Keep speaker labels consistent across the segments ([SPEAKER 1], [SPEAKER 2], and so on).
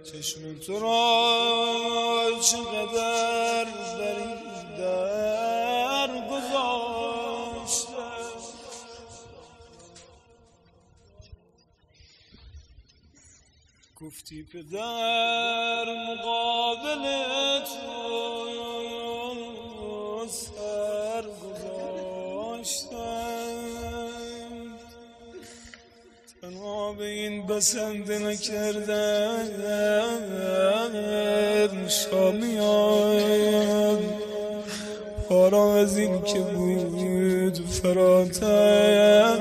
[SPEAKER 1] چشم تو را چقدر در گذاشته، گفتی پدر مقابل تو سر گذاشتم، تنها به این بسنده نکردم شامیان پارا از این که بود فراتر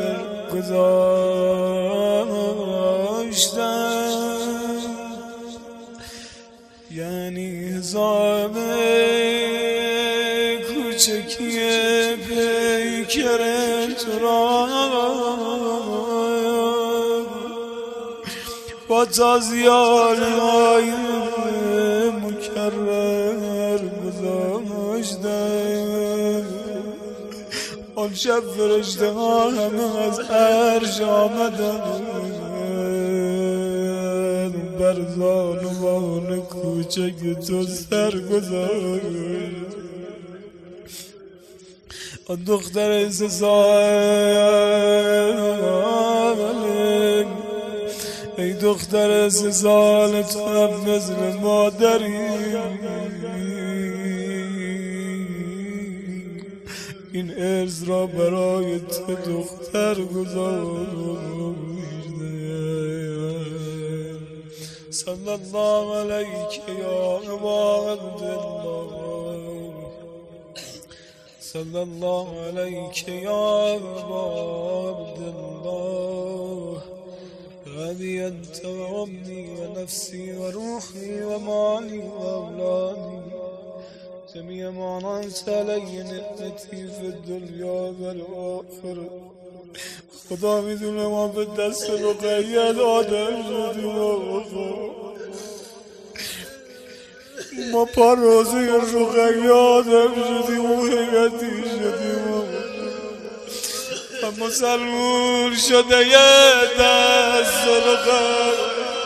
[SPEAKER 1] گذاشتم، یعنی حساب کوچکی پیکر تو را با تازیانهای مکرر گذاشتم. آن شب فرشته ها همه از عرش آمدند بر زانوان کوچک تو سر گذاشت. آن دختر 3 ساله، ای دختر 3 ساله تو هم مثل مادری، این ارث را برای تو دختر گذاشته. صلی الله علیک یا ابا عبدالله، صلی الله علیک یا ابا عبدالله، أبي أنت وأمي ونفسي وروحي ومالي وأولادي، جميع ما أنعمت علي نعمتي في الدنيا والآخرة. خدا میدونه ما به دست رقیه آدم شدیم، ما پا روزه رقیه آدم شدیم و حیعتی شدیم، اما سلمون شده یه دست رقیه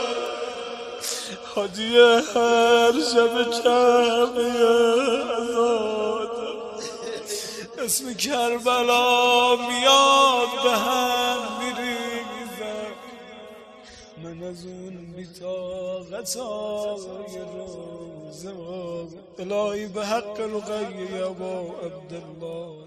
[SPEAKER 1] حاجی هر شب کعبه ازاد اسم کربلا میاد به هم میریزم. من از اون بی‌طاقتای روزه الهی به حق رقیه ابا عبدالله